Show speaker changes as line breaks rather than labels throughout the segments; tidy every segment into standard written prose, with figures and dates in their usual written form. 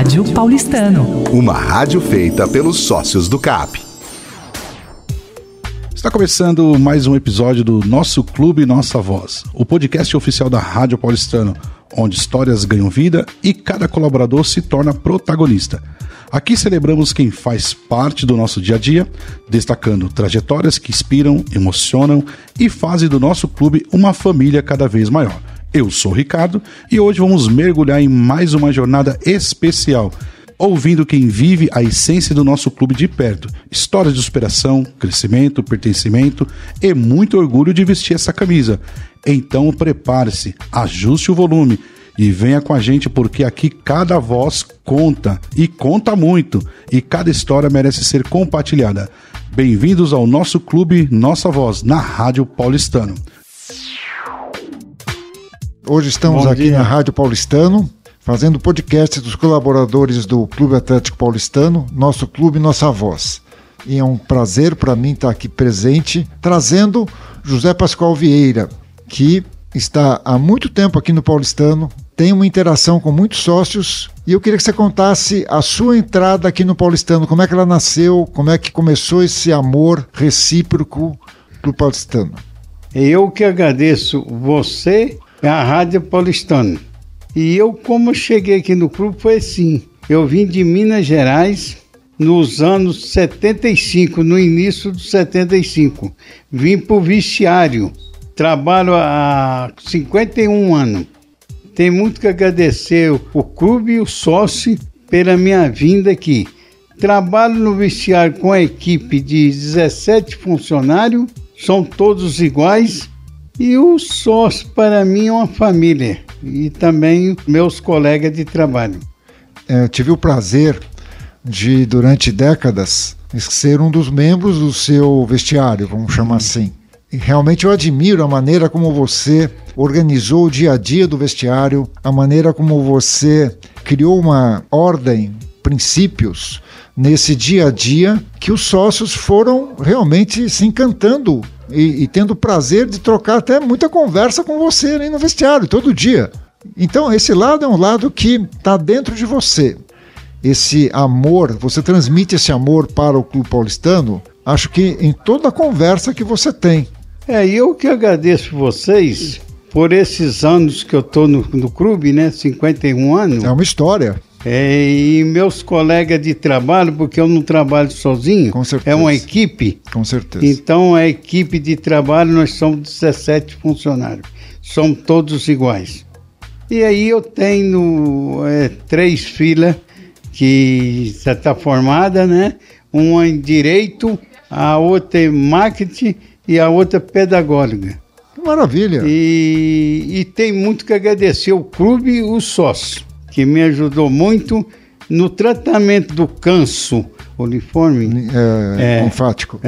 Rádio Paulistano.
Uma rádio feita pelos sócios do CAP.
Está começando mais um episódio do Nosso Clube Nossa Voz, o podcast oficial da Rádio Paulistano, onde histórias ganham vida e cada colaborador se torna protagonista. Aqui celebramos quem faz parte do nosso dia a dia, destacando trajetórias que inspiram, emocionam e fazem do nosso clube uma família cada vez maior. Eu sou o Ricardo e hoje vamos mergulhar em mais uma jornada especial, ouvindo quem vive a essência do nosso clube de perto. Histórias de superação, crescimento, pertencimento e muito orgulho de vestir essa camisa. Então prepare-se, ajuste o volume e venha com a gente, porque aqui cada voz conta e conta muito, e cada história merece ser compartilhada. Bem-vindos ao nosso clube Nossa Voz, na Rádio Paulistano.
Hoje estamos aqui na Rádio Paulistano, fazendo podcast dos colaboradores do Clube Atlético Paulistano, Nosso Clube Nossa Voz. E é um prazer para mim estar aqui presente, trazendo José Pascoal Vieira, que está há muito tempo aqui no Paulistano, tem uma interação com muitos sócios, e eu queria que você contasse a sua entrada aqui no Paulistano, como é que ela nasceu, como é que começou esse amor recíproco pro Paulistano.
Eu que agradeço você e a Rádio Paulistano. E eu, como cheguei aqui no clube, foi assim. Eu vim de Minas Gerais nos anos 75, no início dos 75. Vim para o vestiário. Trabalho há 51 anos. Tenho muito que agradecer o clube e o sócio pela minha vinda aqui. Trabalho no vestiário com a equipe de 17 funcionários, são todos iguais. E o sócio, para mim, é uma família. E também meus colegas de trabalho. Tive o prazer de, durante décadas, ser um dos membros do seu vestiário, vamos chamar assim. E realmente eu admiro a maneira como você organizou o dia a dia do vestiário, a maneira como você criou uma ordem, princípios nesse dia a dia, que os sócios foram realmente se encantando e tendo o prazer de trocar até muita conversa com você ali no vestiário, todo dia. Então esse lado é um lado que está dentro de você. Esse amor, você transmite esse amor para o Clube Paulistano, acho que em toda a conversa que você tem. Eu que agradeço vocês por esses anos que eu estou no clube, né? 51 anos. É uma história. E meus colegas de trabalho, porque eu não trabalho sozinho. Com certeza. É uma equipe. Com certeza. Então a equipe de trabalho, nós somos 17 funcionários. Somos todos iguais. E aí eu tenho 3 filhas que já está formada, né? Uma em Direito, a outra em Marketing e a outra pedagógica. Maravilha! E tem muito que agradecer o clube e o sócio, que me ajudou muito no tratamento do câncer uniforme. Linfático.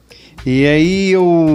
E aí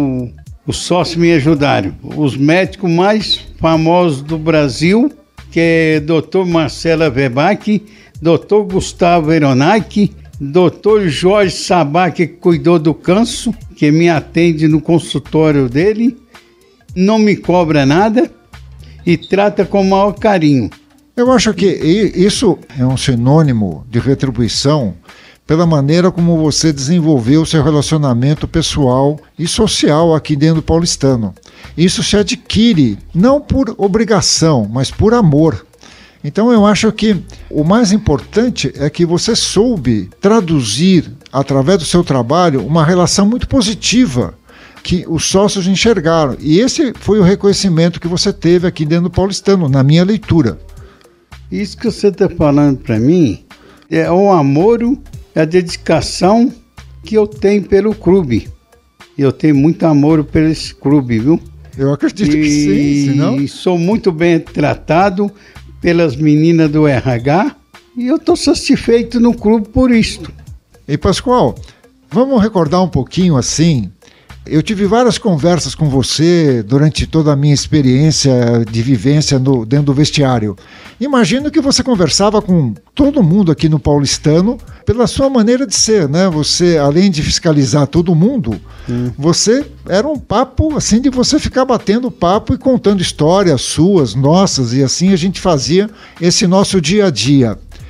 os sócios me ajudaram. Os médicos mais famosos do Brasil, que é Dr. Marcelo Werbach, Dr. Gustavo Aronac, Dr. Jorge Sabá, que cuidou do câncer, que me atende no consultório dele, não me cobra nada e trata com o maior carinho. Eu acho que isso é um sinônimo de retribuição pela maneira como você desenvolveu o seu relacionamento pessoal e social aqui dentro do Paulistano. Isso se adquire não por obrigação, mas por amor. Então eu acho que o mais importante é que você soube traduzir, através do seu trabalho, uma relação muito positiva que os sócios enxergaram. E esse foi o reconhecimento que você teve aqui dentro do Paulistano, na minha leitura. Isso que você está falando para mim é o amor, a dedicação que eu tenho pelo clube. Eu tenho muito amor por esse clube, viu? Eu acredito que sim, senão... E sou muito bem tratado pelas meninas do RH e eu estou satisfeito no clube por isto. E Pascoal, vamos recordar um pouquinho assim. Eu tive várias conversas com você durante toda a minha experiência de vivência dentro do vestiário. Imagino que você conversava com todo mundo aqui no Paulistano pela sua maneira de ser, né? Você, além de fiscalizar todo mundo, você era um papo assim de você ficar batendo papo e contando histórias suas, nossas, e assim a gente fazia esse nosso dia a dia.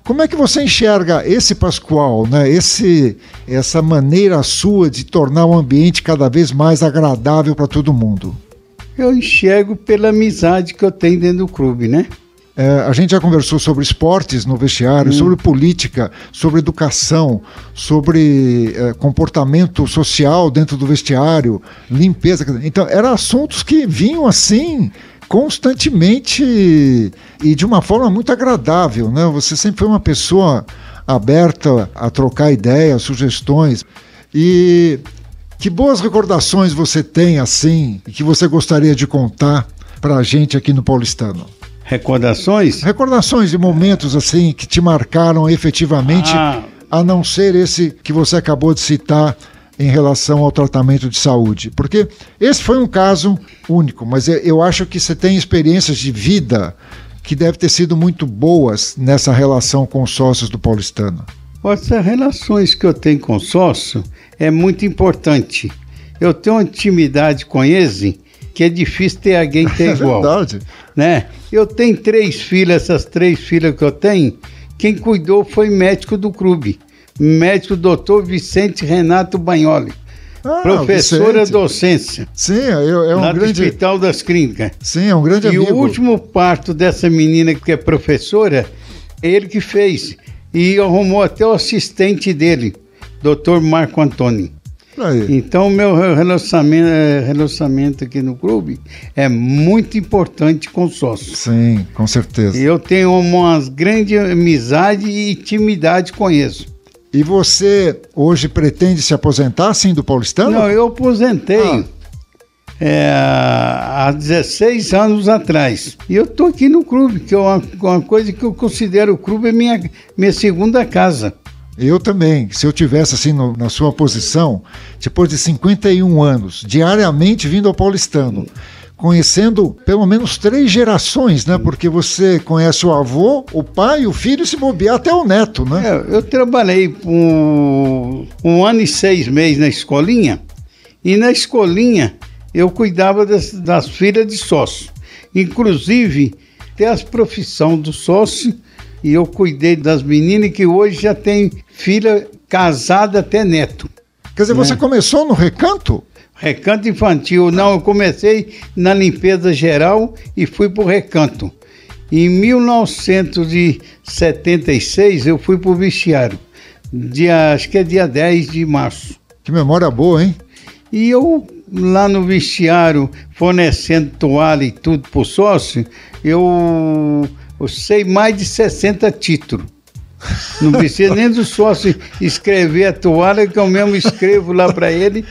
Como é que você enxerga esse Pascoal, né? Essa maneira sua de tornar o ambiente cada vez mais agradável para todo mundo?
Eu enxergo pela amizade que eu tenho dentro do clube, né?
A gente já conversou sobre esportes no vestiário, sobre política, sobre educação, sobre comportamento social dentro do vestiário, limpeza. Então, eram assuntos que vinham assim constantemente e de uma forma muito agradável, né? Você sempre foi uma pessoa aberta a trocar ideias, sugestões. E que boas recordações você tem assim e que você gostaria de contar para a gente aqui no Paulistano?
Recordações?
Recordações de momentos assim que te marcaram efetivamente, a não ser esse que você acabou de citar em relação ao tratamento de saúde. Porque esse foi um caso único, mas eu acho que você tem experiências de vida que devem ter sido muito boas nessa relação com os sócios do Paulistano.
Essas relações que eu tenho com o sócio é muito importante. Eu tenho uma intimidade com eles que é difícil ter alguém que é igual.
É verdade.
Né? Eu tenho 3 filhas, essas 3 filhas que eu tenho, quem cuidou foi médico do clube. Médico doutor Vicente Renato Bagnoli. Professora
Vicente.
Docência.
Sim, é um
lá
grande...
do Hospital das Clínicas.
Sim, é um grande amigo.
E o último parto dessa menina que é professora, ele que fez. E arrumou até o assistente dele, doutor Marco Antônio.
Aí.
Então, o meu relacionamento aqui no clube é muito importante com os sócios.
Sim, com certeza.
E eu tenho uma grande amizade e intimidade com eles.
E você hoje pretende se aposentar, assim, do Paulistano?
Não, eu aposentei há 16 anos atrás. E eu estou aqui no clube, que é uma coisa que eu considero o clube é minha segunda casa.
Eu também. Se eu tivesse assim na sua posição, depois de 51 anos, diariamente vindo ao Paulistano, conhecendo pelo menos 3 gerações, né? Porque você conhece o avô, o pai, o filho, se bobear até o neto, né?
Eu trabalhei por 1 ano e 6 meses na escolinha, e na escolinha eu cuidava das filhas de sócio. Inclusive, até as profissões do sócio, e eu cuidei das meninas que hoje já tem filha casada até neto.
Quer dizer, você começou no Recanto?
Recanto infantil. Não, eu comecei na limpeza geral e fui para o Recanto. Em 1976 eu fui para o vestiário. Acho que é dia 10 de março.
Que memória boa, hein?
E eu, lá no vestiário, fornecendo toalha e tudo para o sócio, eu sei mais de 60 títulos. Não precisa nem do sócio escrever a toalha, que eu mesmo escrevo lá para ele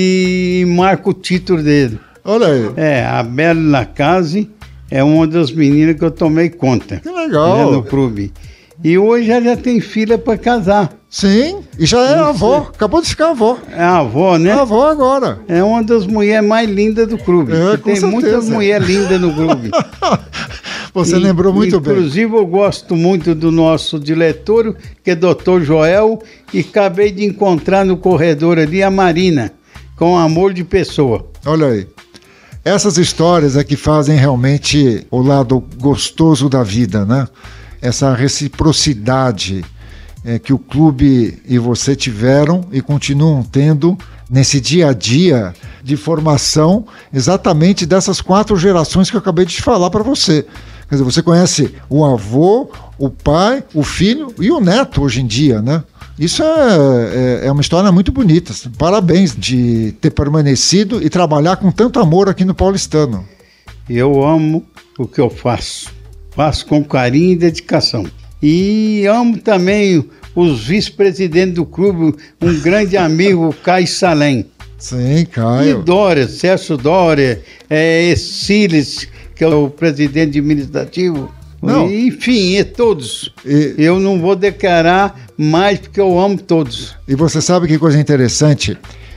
e marco o título dele.
Olha aí.
A Bela Lacase é uma das meninas que eu tomei conta.
Que legal.
Né, no clube. E hoje já tem filha para casar.
Sim, e já é avó, acabou de ficar avó.
É a avó, né?
É a avó agora.
É uma das mulheres mais lindas do clube. Tem muitas mulheres lindas no clube.
Você lembrou muito bem.
Inclusive, eu gosto muito do nosso diretor, que é Dr. Joel, e acabei de encontrar no corredor ali a Marina, com amor de pessoa.
Olha aí. Essas histórias é que fazem realmente o lado gostoso da vida, né? Essa reciprocidade que o clube e você tiveram e continuam tendo nesse dia a dia de formação exatamente dessas 4 gerações que eu acabei de te falar para você. Quer dizer, você conhece o avô, o pai, o filho e o neto hoje em dia, né? Isso é uma história muito bonita. Parabéns de ter permanecido e trabalhar com tanto amor aqui no Paulistano.
Eu amo o que eu faço. Faço com carinho e dedicação. E amo também os vice-presidentes do clube, um grande amigo, Caio Salem.
Sim, Caio.
E Dória, Celso Dória, Siles, que é o presidente administrativo.
Não.
Enfim, todos. Eu não vou declarar mais porque eu amo todos.
E você sabe que coisa interessante?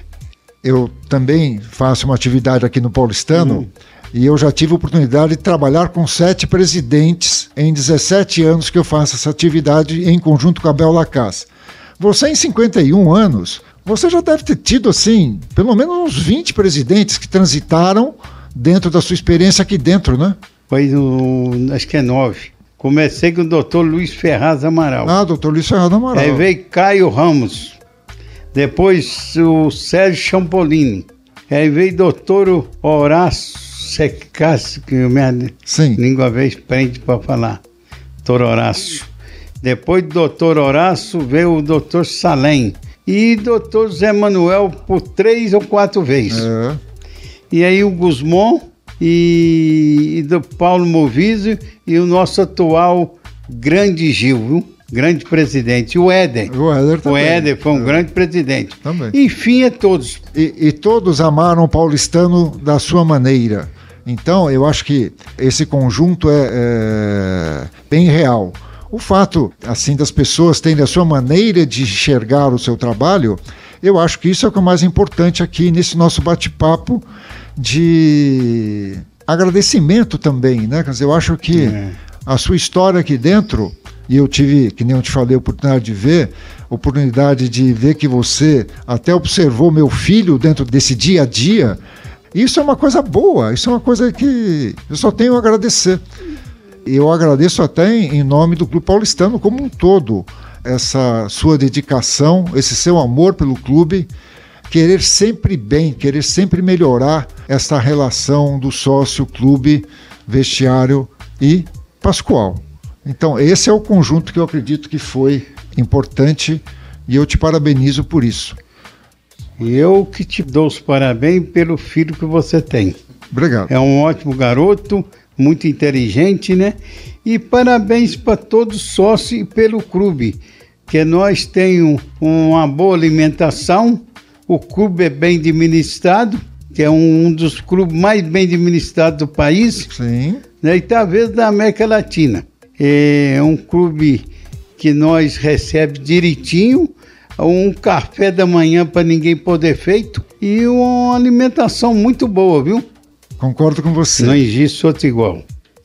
Eu também faço uma atividade aqui no Paulistano e eu já tive a oportunidade de trabalhar com 7 presidentes em 17 anos que eu faço essa atividade em conjunto com a Bela Lacase. Você, em 51 anos, você já deve ter tido, assim, pelo menos uns 20 presidentes que transitaram dentro da sua experiência aqui dentro, né?
Foi acho que é 9. Comecei com o doutor Luiz Ferraz Amaral.
Ah, doutor Luiz Ferraz Amaral.
Aí veio Caio Ramos. Depois o Sérgio Champolini. Aí veio doutor Horácio Secassi, que minha língua vez prende para falar. Doutor Horácio. Depois do doutor Horácio veio o doutor Salem. E doutor Zé Manuel por 3 ou 4 vezes. E aí o Guzmão e do Paulo Moviso e o nosso atual grande Gil, viu? Grande presidente. O Éder.
O Éder também.
O Éder foi um grande presidente.
Também.
Enfim, é todos.
E todos amaram o paulistano da sua maneira. Então, eu acho que esse conjunto é bem real. O fato, assim, das pessoas terem a sua maneira de enxergar o seu trabalho, eu acho que isso é o que é mais importante aqui nesse nosso bate-papo de agradecimento também, né? Quer dizer, eu acho que a sua história aqui dentro, e eu tive, que nem eu te falei, a oportunidade de ver que você até observou meu filho dentro desse dia a dia, isso é uma coisa boa, isso é uma coisa que eu só tenho a agradecer. Eu agradeço até em nome do Clube Paulistano como um todo, essa sua dedicação, esse seu amor pelo clube, querer sempre bem, querer sempre melhorar essa relação do sócio, clube, vestiário e Pascoal. Então, esse é o conjunto que eu acredito que foi importante e eu te parabenizo por isso.
Eu que te dou os parabéns pelo filho que você tem.
Obrigado.
É um ótimo garoto, muito inteligente, né? E parabéns para todos os sócios e pelo clube, que nós temos uma boa alimentação, o clube é bem administrado, que é um dos clubes mais bem administrados do país,
Sim.
Né? E talvez da América Latina. É um clube que nós recebemos direitinho, um café da manhã para ninguém poder feito e uma alimentação muito boa, viu?
Concordo com você.
Não existe outro igual.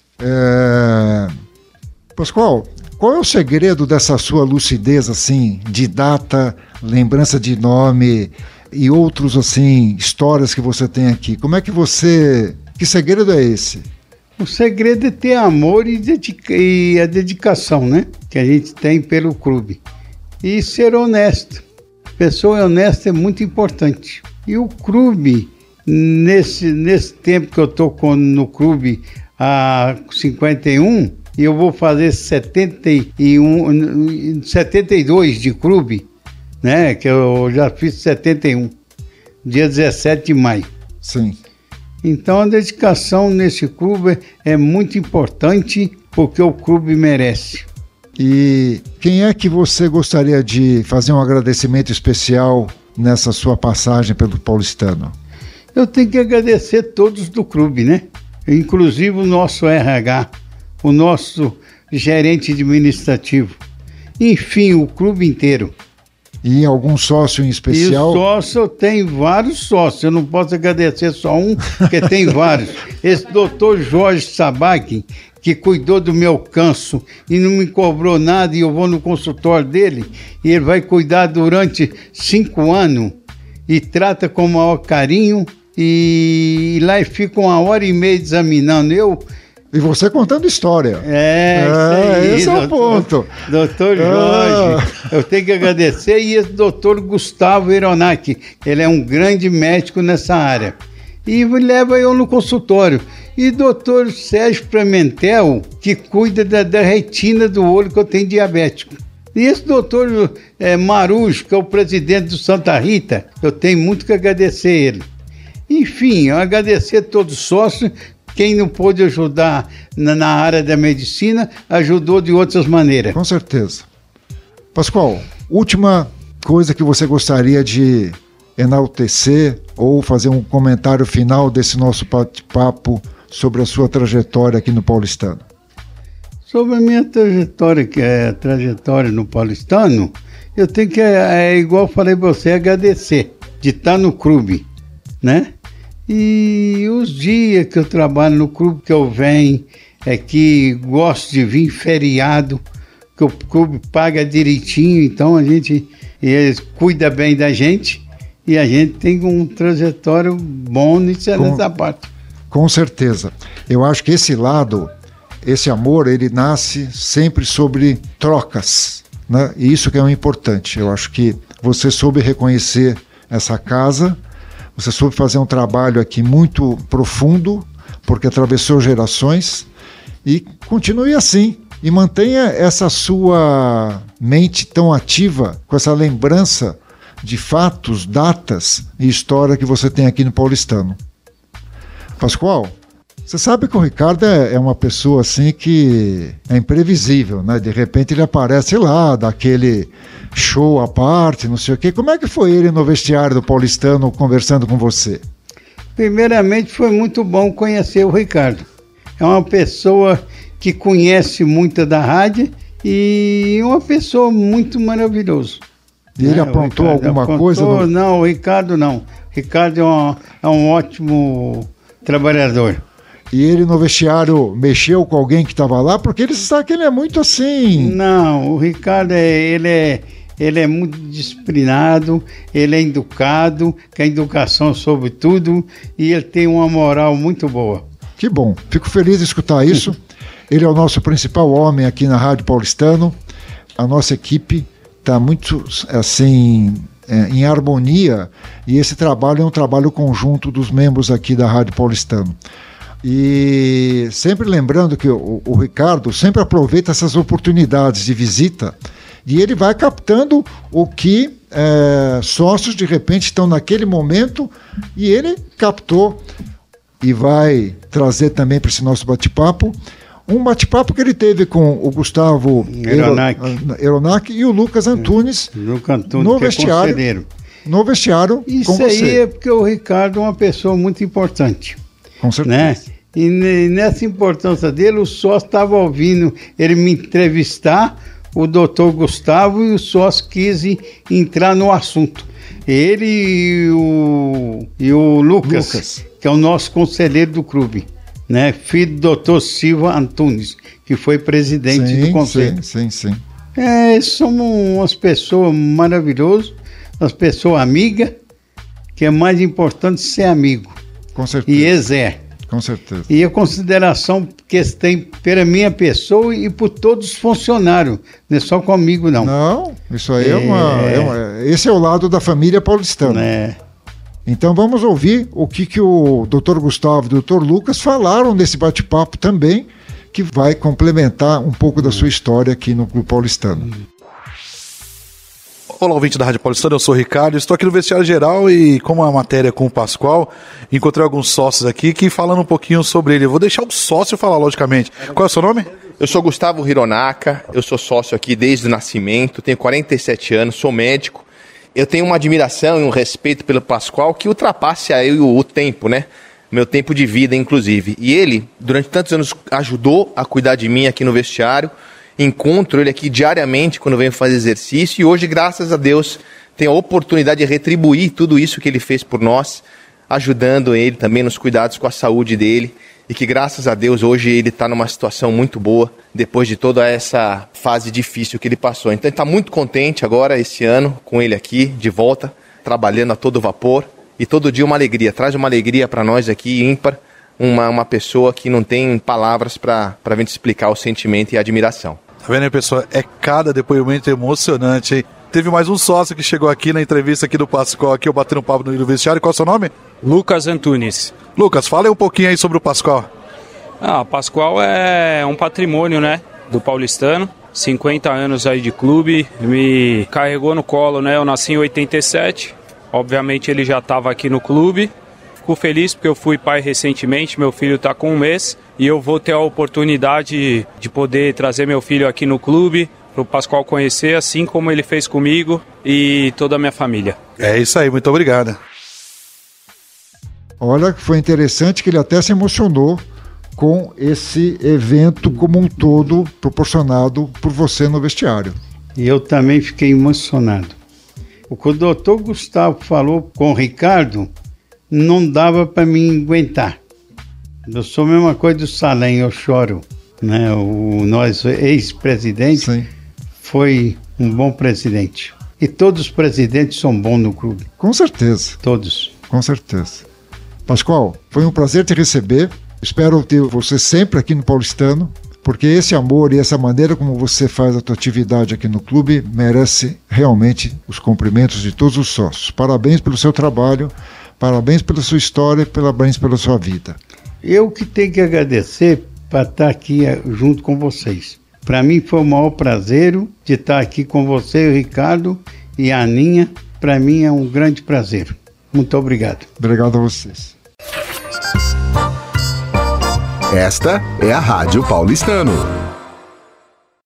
Pascoal, qual é o segredo dessa sua lucidez, assim, de data, lembrança de nome e outros, assim, histórias que você tem aqui? Como é que você... Que segredo é esse?
O segredo é ter amor e a dedicação, né? Que a gente tem pelo clube. E ser honesto. Pessoa honesta é muito importante. E o clube, nesse tempo que eu estou no clube há 51, e eu vou fazer 72 de clube, né? Que eu já fiz 71, dia 17 de maio.
Sim.
Então a dedicação nesse clube é muito importante porque o clube merece.
E quem é que você gostaria de fazer um agradecimento especial nessa sua passagem pelo Paulistano?
Eu tenho que agradecer todos do clube, né? Inclusive o nosso RH, o nosso gerente administrativo, enfim, o clube inteiro.
E algum sócio em especial?
E o sócio, eu tenho vários sócios, eu não posso agradecer só um, porque tem vários. Esse doutor Jorge Sabac, que cuidou do meu câncer e não me cobrou nada, e eu vou no consultório dele, e ele vai cuidar durante 5 anos, e trata com o maior carinho, e lá fica 1h30 examinando.
E você contando história.
Isso aí,
esse é o ponto.
Doutor Jorge, eu tenho que agradecer. E esse doutor Gustavo Ironac, ele é um grande médico nessa área. E leva eu no consultório. E doutor Sérgio Pimentel, que cuida da retina do olho, que eu tenho diabético. E esse doutor Marujo, que é o presidente do Santa Rita, eu tenho muito que agradecer ele. Enfim, eu agradecer a todos os sócios. Quem não pôde ajudar na área da medicina, ajudou de outras maneiras.
Com certeza. Pascoal, última coisa que você gostaria de enaltecer ou fazer um comentário final desse nosso bate-papo sobre a sua trajetória aqui no Paulistano.
Sobre a minha trajetória, que é a trajetória no Paulistano, eu tenho que, igual eu falei para você, agradecer de estar no clube, né? E os dias que eu trabalho no clube, que eu venho, que gosto de vir feriado, que o clube paga direitinho, então eles cuidam bem da gente e a gente tem um trajetório bom nessa parte.
Com certeza. Eu acho que esse lado esse amor, ele nasce sempre sobre trocas, né? E isso que é o importante. Eu acho que você soube reconhecer essa casa, você soube fazer um trabalho aqui muito profundo, porque atravessou gerações, e continue assim. E mantenha essa sua mente tão ativa, com essa lembrança de fatos, datas e história que você tem aqui no Paulistano. Pascoal, você sabe que o Ricardo é uma pessoa assim que é imprevisível, né? De repente ele aparece lá, daquele show à parte, não sei o quê. Como é que foi ele no vestiário do Paulistano conversando com você?
Primeiramente, foi muito bom conhecer o Ricardo. É uma pessoa que conhece muito da rádio e uma pessoa muito maravilhosa.
E ele aprontou alguma coisa?
Não, o Ricardo não. O Ricardo é um ótimo trabalhador.
E ele no vestiário mexeu com alguém que estava lá? Porque ele sabe que ele é muito assim...
Não, o Ricardo ele é muito disciplinado, ele é educado, que a educação sobre tudo, e ele tem uma moral muito boa.
Que bom, fico feliz de escutar isso. Ele é o nosso principal homem aqui na Rádio Paulistano. A nossa equipe está muito assim em harmonia, e esse trabalho é um trabalho conjunto dos membros aqui da Rádio Paulistano. E sempre lembrando que o Ricardo sempre aproveita essas oportunidades de visita, e ele vai captando o que sócios de repente estão naquele momento, e ele captou e vai trazer também para esse nosso bate-papo um bate-papo que ele teve com o Gustavo Eronac e o Lucas Antunes, no vestiário. No vestiário
isso com você. Isso aí é porque o Ricardo é uma pessoa muito importante.
Com certeza.
Né? E nessa importância dele, o sócio estava ouvindo ele me entrevistar, o doutor Gustavo, e o sócio quis entrar no assunto. Ele e o Lucas, que é o nosso conselheiro do clube, né? Filho do doutor Silva Antunes, que foi presidente do conselho.
Sim.
Somos umas pessoas maravilhosas, umas pessoas amigas, que é mais importante ser amigo.
Com certeza.
E eles é.
Com certeza.
E a consideração que eles têm pela minha pessoa e por todos os funcionários, não é só comigo, não.
Não, isso aí esse é o lado da família paulistana. Então vamos ouvir o que o Dr. Gustavo e o Dr. Lucas falaram nesse bate-papo também, que vai complementar um pouco da sua história aqui no Clube Paulistano.
Olá, ouvinte da Rádio Paulistana, eu sou o Ricardo, estou aqui no vestiário geral e, como a matéria com o Pascoal, encontrei alguns sócios aqui que falando um pouquinho sobre ele. Eu vou deixar o sócio falar, logicamente. Qual é o seu nome?
Eu sou Gustavo Hironaka, eu sou sócio aqui desde o nascimento, tenho 47 anos, sou médico. Eu tenho uma admiração e um respeito pelo Pascoal que ultrapassa aí o tempo, né? Meu tempo de vida, inclusive. E ele, durante tantos anos, ajudou a cuidar de mim aqui no vestiário. Encontro ele aqui diariamente quando venho fazer exercício. E hoje, graças a Deus, tenho a oportunidade de retribuir tudo isso que ele fez por nós, ajudando ele também nos cuidados com a saúde dele. E que, graças a Deus, hoje ele está numa situação muito boa, depois de toda essa fase difícil que ele passou. Então ele está muito contente agora, esse ano, com ele aqui, de volta, trabalhando a todo vapor. E todo dia uma alegria, traz uma alegria para nós aqui, ímpar, uma pessoa que não tem palavras para a gente explicar o sentimento e a admiração.
Tá vendo aí, pessoal? É cada depoimento emocionante, hein? Teve mais um sócio que chegou aqui na entrevista aqui do Pascoal, aqui eu batendo um papo no vestiário. Qual é o seu nome?
Lucas Antunes.
Lucas, fala aí um pouquinho aí sobre o Pascoal.
O Pascoal é um patrimônio, né, do paulistano. 50 anos aí de clube, me carregou no colo, né? Eu nasci em 87, obviamente ele já estava aqui no clube. Fico feliz porque eu fui pai recentemente, meu filho está com 1 mês e eu vou ter a oportunidade de poder trazer meu filho aqui no clube para o Pascoal conhecer, assim como ele fez comigo e toda a minha família.
É isso aí, muito obrigado.
Olha, foi interessante que ele até se emocionou com esse evento como um todo proporcionado por você no vestiário.
E eu também fiquei emocionado. O que o doutor Gustavo falou com o Ricardo não dava para mim aguentar. Eu sou a mesma coisa do Salem, eu choro. Né? O nosso ex-presidente foi um bom presidente. E todos os presidentes são bons no clube.
Com certeza.
Todos.
Com certeza. Pascoal, foi um prazer te receber. Espero ter você sempre aqui no Paulistano. Porque esse amor e essa maneira como você faz a tua atividade aqui no clube merece realmente os cumprimentos de todos os sócios. Parabéns pelo seu trabalho, parabéns pela sua história, parabéns pela sua vida.
Eu que tenho que agradecer para estar aqui junto com vocês. Para mim foi o maior prazer de estar aqui com você, o Ricardo e a Aninha. Para mim é um grande prazer. Muito obrigado.
Obrigado a vocês.
Esta é a Rádio Paulistano.